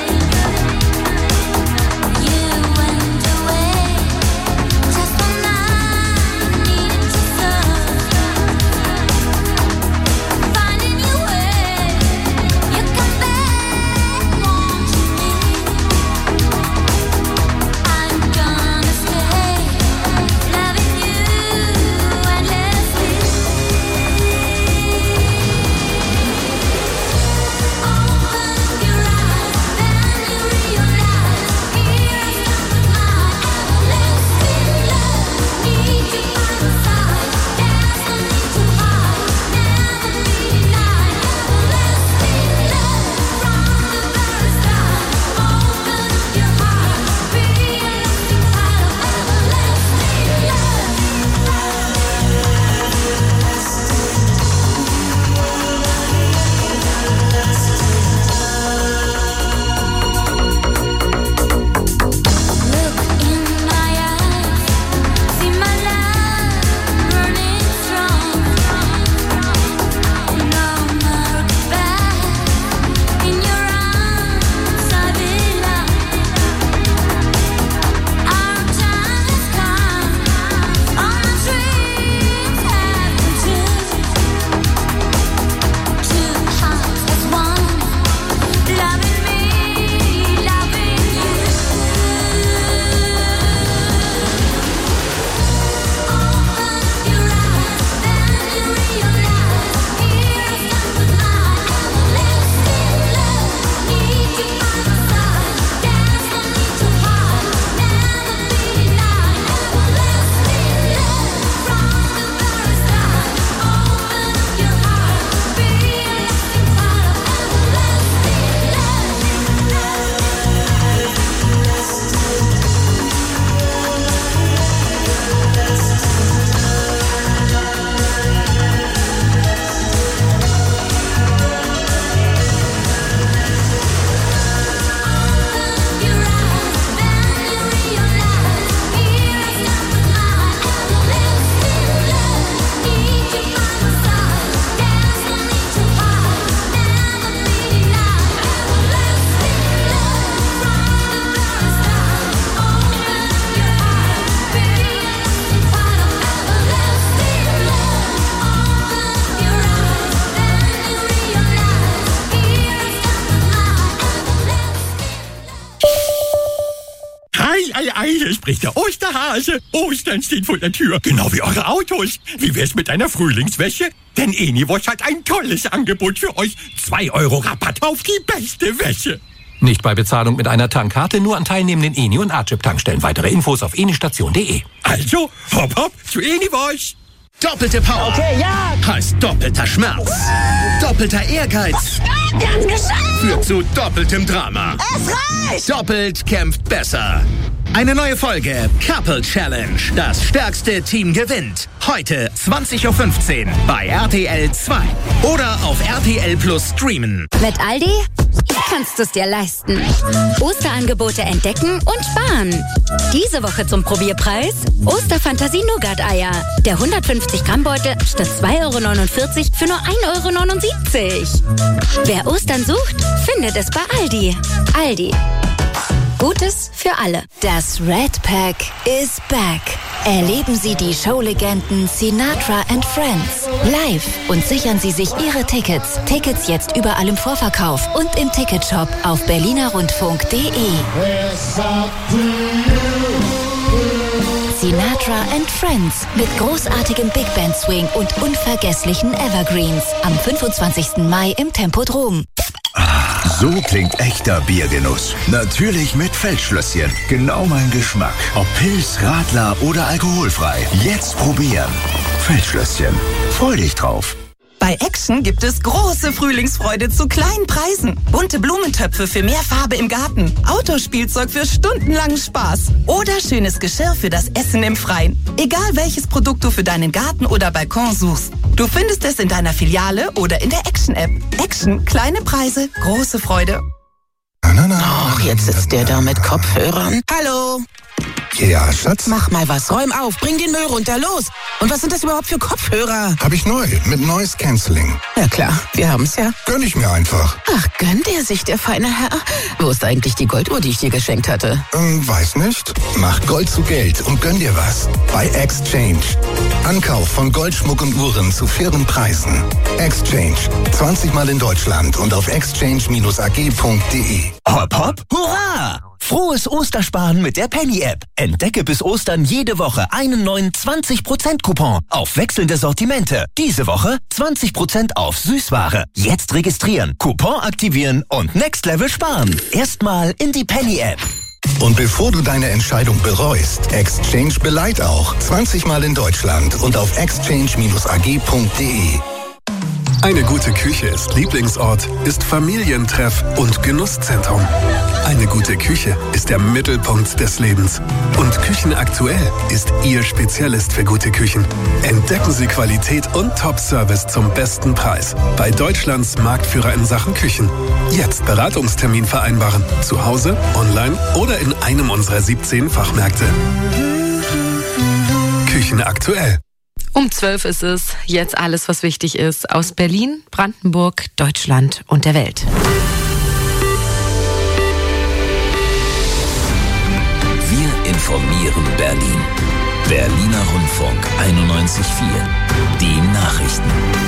[SPEAKER 10] Just one night.
[SPEAKER 5] ei, ei, hier spricht der Osterhase. Ostern steht vor der Tür, genau wie eure Autos. Wie wär's mit einer Frühlingswäsche? Denn Eniwosch hat ein tolles Angebot für euch. Zwei Euro Rabatt auf die beste Wäsche.
[SPEAKER 6] Nicht bei Bezahlung mit einer Tankkarte, nur an teilnehmenden Eni- und A-Chip-Tankstellen. Weitere Infos auf enistation punkt de.
[SPEAKER 5] Also, hopp hopp zu Eniwosch.
[SPEAKER 15] Doppelte Power. Okay, ja. Heißt doppelter Schmerz. Doppelter Ehrgeiz.
[SPEAKER 11] Wir haben's geschafft.
[SPEAKER 15] Führt zu doppeltem Drama.
[SPEAKER 11] Es reicht.
[SPEAKER 15] Doppelt kämpft besser. Eine neue Folge Couple Challenge. Das stärkste Team gewinnt. Heute zwanzig Uhr fünfzehn bei R T L zwei. Oder auf R T L Plus streamen.
[SPEAKER 13] Mit Aldi kannst du es dir leisten. Osterangebote entdecken und sparen. Diese Woche zum Probierpreis Osterfantasie-Nougat-Eier. Der hundertfünfzig Gramm Beutel statt zwei Euro neunundvierzig für nur ein Euro neunundsiebzig. Wer Ostern sucht, findet es bei Aldi. Aldi. Gutes für alle.
[SPEAKER 16] Das Red Pack is back. Erleben Sie die Showlegenden Sinatra and Friends live und sichern Sie sich Ihre Tickets. Tickets jetzt überall im Vorverkauf und im Ticketshop auf berlinerrundfunk punkt de. Sinatra and Friends mit großartigem Big Band Swing und unvergesslichen Evergreens am fünfundzwanzigsten Mai im Tempodrom.
[SPEAKER 7] So klingt echter Biergenuss. Natürlich mit Feldschlösschen. Genau mein Geschmack. Ob Pils, Radler oder alkoholfrei. Jetzt probieren. Feldschlösschen. Freu dich drauf.
[SPEAKER 24] Bei Action gibt es große Frühlingsfreude zu kleinen Preisen. Bunte Blumentöpfe für mehr Farbe im Garten. Autospielzeug für stundenlangen Spaß. Oder schönes Geschirr für das Essen im Freien. Egal welches Produkt du für deinen Garten oder Balkon suchst. Du findest es in deiner Filiale oder in der Action-App. Action, kleine Preise, große Freude.
[SPEAKER 25] Ach, jetzt sitzt der da mit Kopfhörern. Hallo?
[SPEAKER 26] Ja, Schatz?
[SPEAKER 25] Mach mal was, räum auf, bring den Müll runter, los. Und was sind das überhaupt für Kopfhörer?
[SPEAKER 26] Hab ich neu, mit Noise Cancelling.
[SPEAKER 25] Ja klar, wir haben's ja.
[SPEAKER 26] Gönn ich mir einfach.
[SPEAKER 25] Ach, gönnt er sich, der feine Herr? Wo ist eigentlich die Golduhr, die ich dir geschenkt hatte?
[SPEAKER 26] Ähm, weiß nicht. Mach Gold zu Geld und gönn dir was. Bei Exchange. Ankauf von Goldschmuck und Uhren zu fairen Preisen. Exchange. zwanzig Mal in Deutschland und auf exchange Bindestrich a g punkt de.
[SPEAKER 15] Hopp, hopp, hurra! Frohes Ostersparen mit der Penny-App. Entdecke bis Ostern jede Woche einen neuen zwanzig Prozent Coupon auf wechselnde Sortimente. Diese Woche zwanzig Prozent auf Süßware. Jetzt registrieren, Coupon aktivieren und Next Level sparen. Erstmal in die Penny-App.
[SPEAKER 26] Und bevor du deine Entscheidung bereust, Exchange beleiht auch. zwanzig Mal in Deutschland und auf exchange Bindestrich a g punkt de.
[SPEAKER 27] Eine gute Küche ist Lieblingsort, ist Familientreff und Genusszentrum. Eine gute Küche ist der Mittelpunkt des Lebens. Und Küchenaktuell ist Ihr Spezialist für gute Küchen. Entdecken Sie Qualität und Top-Service zum besten Preis bei Deutschlands Marktführer in Sachen Küchen. Jetzt Beratungstermin vereinbaren. Zu Hause, online oder in einem unserer siebzehn Fachmärkte. Küchenaktuell.
[SPEAKER 8] Um zwölf ist es. Jetzt alles, was wichtig ist. Aus Berlin, Brandenburg, Deutschland und der Welt.
[SPEAKER 4] Wir informieren Berlin. Berliner Rundfunk einundneunzig Komma vier. Die Nachrichten.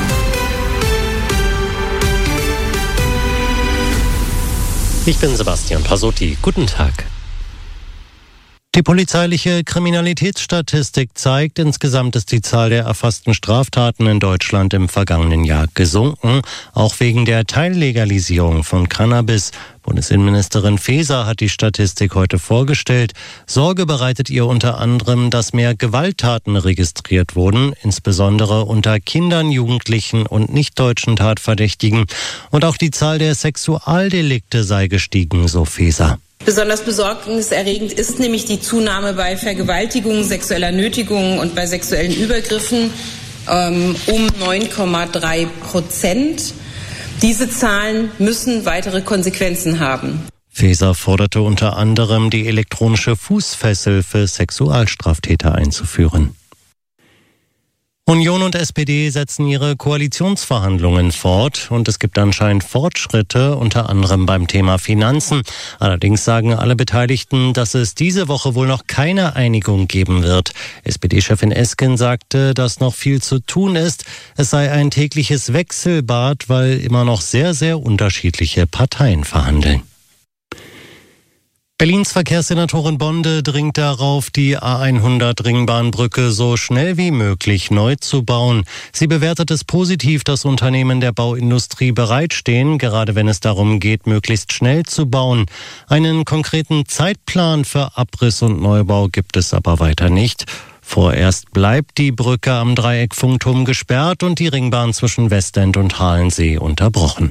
[SPEAKER 28] Ich bin Sebastian Pasotti. Guten Tag. Die polizeiliche Kriminalitätsstatistik zeigt, insgesamt ist die Zahl der erfassten Straftaten in Deutschland im vergangenen Jahr gesunken, auch wegen der Teillegalisierung von Cannabis. Bundesinnenministerin Faeser hat die Statistik heute vorgestellt. Sorge bereitet ihr unter anderem, dass mehr Gewalttaten registriert wurden, insbesondere unter Kindern, Jugendlichen und nicht-deutschen Tatverdächtigen. Und auch die Zahl der Sexualdelikte sei gestiegen, so Faeser.
[SPEAKER 29] Besonders besorgniserregend ist nämlich die Zunahme bei Vergewaltigungen, sexueller Nötigung und bei sexuellen Übergriffen ähm, um neun Komma drei Prozent. Diese Zahlen müssen weitere Konsequenzen haben.
[SPEAKER 28] Faeser forderte unter anderem, die elektronische Fußfessel für Sexualstraftäter einzuführen. Union und S P D setzen ihre Koalitionsverhandlungen fort und es gibt anscheinend Fortschritte, unter anderem beim Thema Finanzen. Allerdings sagen alle Beteiligten, dass es diese Woche wohl noch keine Einigung geben wird. S P D-Chefin Esken sagte, dass noch viel zu tun ist. Es sei ein tägliches Wechselbad, weil immer noch sehr, sehr unterschiedliche Parteien verhandeln. Berlins Verkehrssenatorin Bonde dringt darauf, die A hundert Ringbahnbrücke so schnell wie möglich neu zu bauen. Sie bewertet es positiv, dass Unternehmen der Bauindustrie bereitstehen, gerade wenn es darum geht, möglichst schnell zu bauen. Einen konkreten Zeitplan für Abriss und Neubau gibt es aber weiter nicht. Vorerst bleibt die Brücke am Dreieck Funkturm gesperrt und die Ringbahn zwischen Westend und Halensee unterbrochen.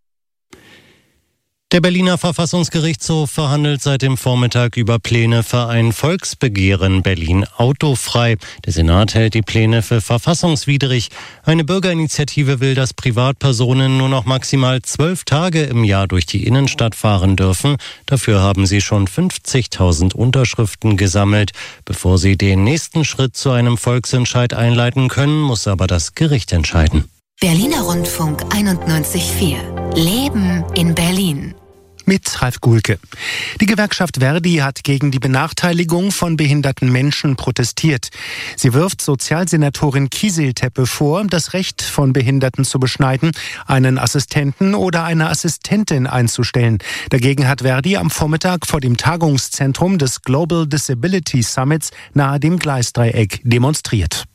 [SPEAKER 28] Der Berliner Verfassungsgerichtshof verhandelt seit dem Vormittag über Pläne für ein Volksbegehren Berlin autofrei. Der Senat hält die Pläne für verfassungswidrig. Eine Bürgerinitiative will, dass Privatpersonen nur noch maximal zwölf Tage im Jahr durch die Innenstadt fahren dürfen. Dafür haben sie schon fünfzigtausend Unterschriften gesammelt. Bevor sie den nächsten Schritt zu einem Volksentscheid einleiten können, muss aber das Gericht entscheiden.
[SPEAKER 1] Berliner Rundfunk einundneunzig Komma vier. Leben in Berlin.
[SPEAKER 9] Mit Ralf Guhlke. Die Gewerkschaft Verdi hat gegen die Benachteiligung von behinderten Menschen protestiert. Sie wirft Sozialsenatorin Kieseltepe vor, das Recht von Behinderten zu beschneiden, einen Assistenten oder eine Assistentin einzustellen. Dagegen hat Verdi am Vormittag vor dem Tagungszentrum des Global Disability Summits nahe dem Gleisdreieck demonstriert.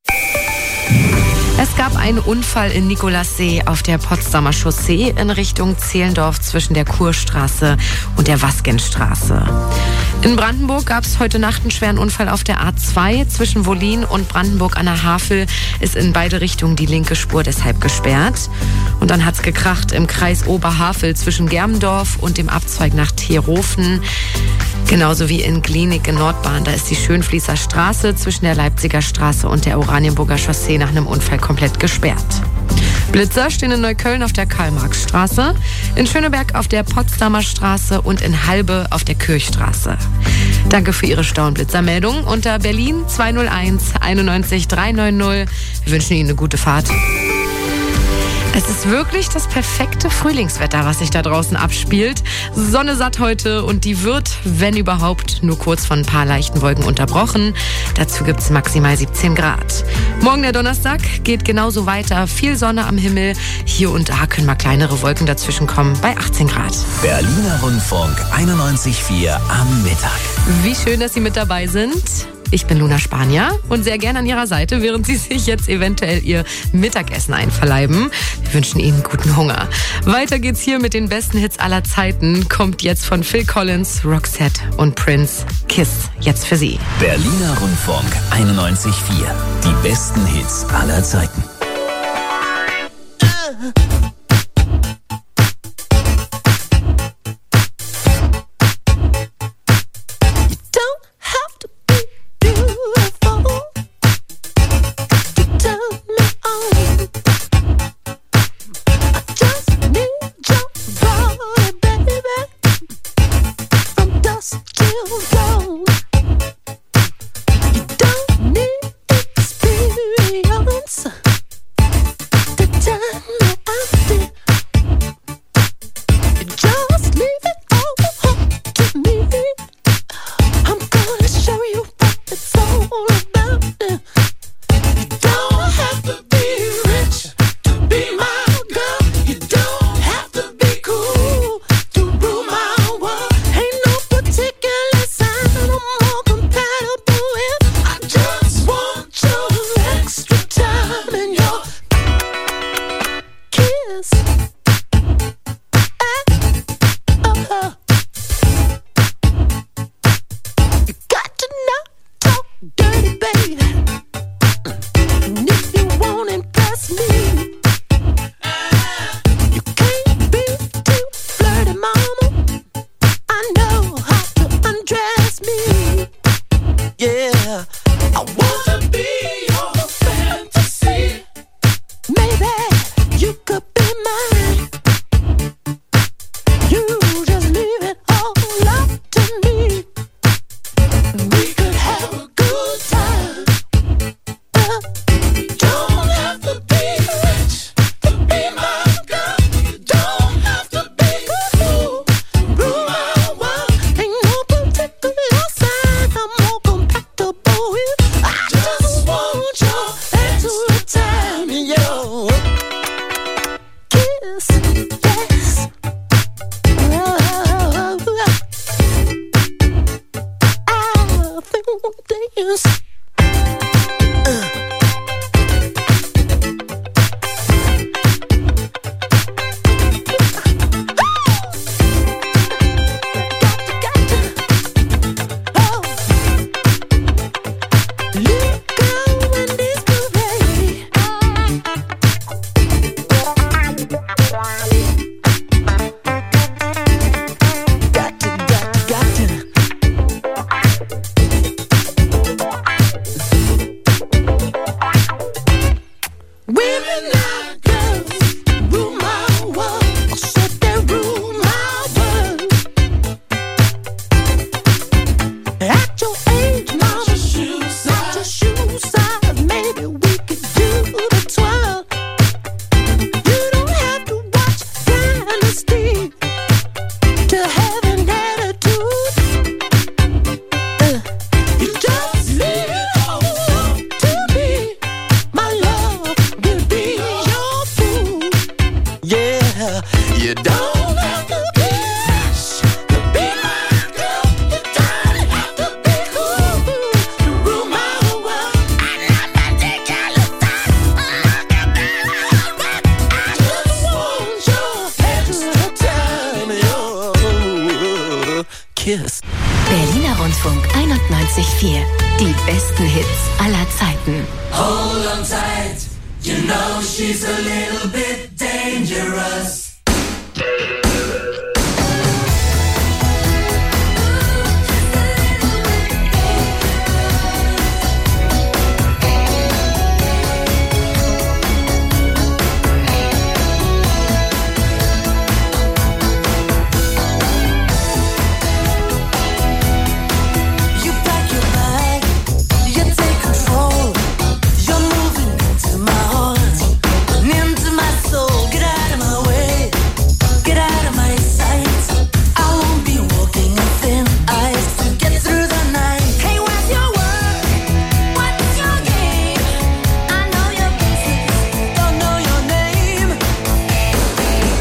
[SPEAKER 8] Es gab einen Unfall in Nikolassee auf der Potsdamer Chaussee in Richtung Zehlendorf zwischen der Kurstraße und der Wasgenstraße. In Brandenburg gab es heute Nacht einen schweren Unfall auf der A zwei. Zwischen Wollin und Brandenburg an der Havel ist in beide Richtungen die linke Spur deshalb gesperrt. Und dann hat's gekracht im Kreis Oberhavel zwischen Germendorf und dem Abzweig nach Teerhofen. Genauso wie in Glienicke Nordbahn. Da ist die Schönfließer Straße zwischen der Leipziger Straße und der Oranienburger Chaussee nach einem Unfall komplett gesperrt. Blitzer stehen in Neukölln auf der Karl-Marx-Straße, in Schöneberg auf der Potsdamer Straße und in Halbe auf der Kirchstraße. Danke für Ihre Stau- und Blitzermeldung unter Berlin zwei null eins einundneunzig dreihundertneunzig. Wir wünschen Ihnen eine gute Fahrt. Es ist wirklich das perfekte Frühlingswetter, was sich da draußen abspielt. Sonne satt heute und die wird, wenn überhaupt, nur kurz von ein paar leichten Wolken unterbrochen. Dazu gibt es maximal siebzehn Grad. Morgen der Donnerstag geht genauso weiter. Viel Sonne am Himmel. Hier und da können mal kleinere Wolken dazwischen kommen bei achtzehn Grad.
[SPEAKER 4] Berliner Rundfunk einundneunzig Komma vier am Mittag.
[SPEAKER 8] Wie schön, dass Sie mit dabei sind. Ich bin Luna Spanier und sehr gern an Ihrer Seite, während Sie sich jetzt eventuell Ihr Mittagessen einverleiben. Wir wünschen Ihnen guten Hunger. Weiter geht's hier mit den besten Hits aller Zeiten. Kommt jetzt von Phil Collins, Roxette und Prince. Kiss, jetzt für Sie.
[SPEAKER 4] Berliner Rundfunk einundneunzig Komma vier. Die besten Hits aller Zeiten.
[SPEAKER 11] shoes.
[SPEAKER 1] Berliner Rundfunk einundneunzig Komma vier. Die besten Hits aller Zeiten.
[SPEAKER 11] Hold on tight, you know she's a little bit dangerous.